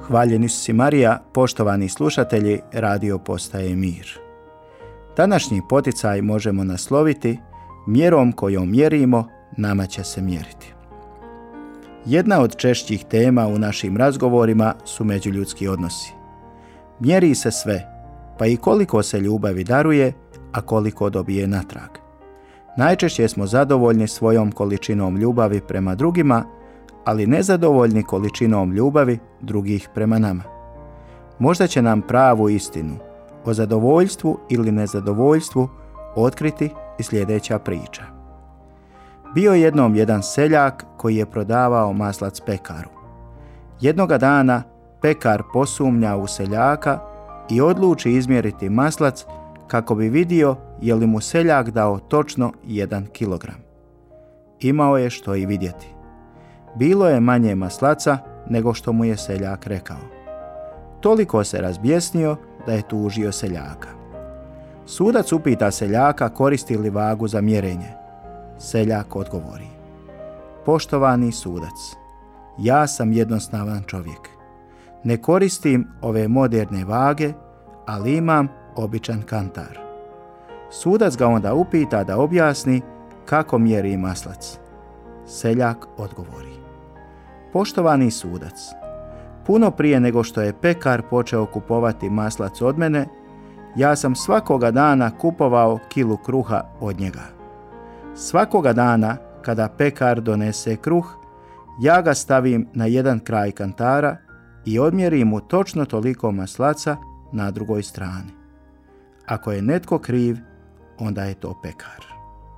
Hvaljen Isus i Marija, poštovani slušatelji Radio Postaje mir. Današnji poticaj možemo nasloviti mjerom kojom mjerimo, nama će se mjeriti. Jedna od češćih tema u našim razgovorima su međuljudski odnosi. Mjeri se sve, pa i koliko se ljubavi daruje, a koliko dobije natrag. Najčešće smo zadovoljni svojom količinom ljubavi prema drugima, ali nezadovoljni količinom ljubavi drugih prema nama. Možda će nam pravu istinu o zadovoljstvu ili nezadovoljstvu otkriti i sljedeća priča. Bio je jednom jedan seljak koji je prodavao maslac pekaru. Jednoga dana pekar posumnja u seljaka i odluči izmjeriti maslac kako bi vidio je li mu seljak dao točno 1 kilogram. Imao je što i vidjeti. Bilo je manje maslaca nego što mu je seljak rekao. Toliko se razbjesnio da je tužio seljaka. Sudac upita seljaka koristi li vagu za mjerenje. Seljak odgovori: poštovani sudac, ja sam jednostavan čovjek. Ne koristim ove moderne vage, ali imam običan kantar. Sudac ga onda upita da objasni kako mjeri maslac. Seljak odgovori: poštovani sudac, puno prije nego što je pekar počeo kupovati maslac od mene, ja sam svakoga dana kupovao kilu kruha od njega. Svakoga dana kada pekar donese kruh, ja ga stavim na jedan kraj kantara i odmjerim mu točno toliko maslaca na drugoj strani. Ako je netko kriv, onda je to pekar.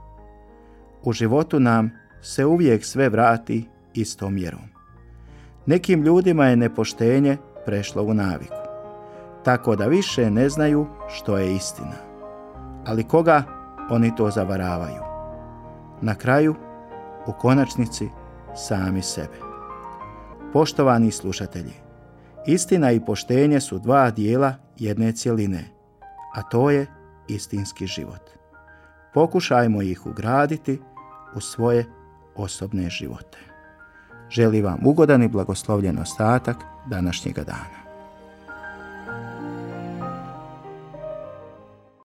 U životu nam se uvijek sve vrati istom mjerom. Nekim ljudima je nepoštenje prešlo u naviku, tako da više ne znaju što je istina. Ali koga oni to zavaravaju? Na kraju, u konačnici, sami sebe. Poštovani slušatelji, istina i poštenje su dva dijela jedne cjeline, a to je istinski život. Pokušajmo ih ugraditi u svoje osobne živote. Želim vam ugodan i blagoslovljen ostatak današnjega dana.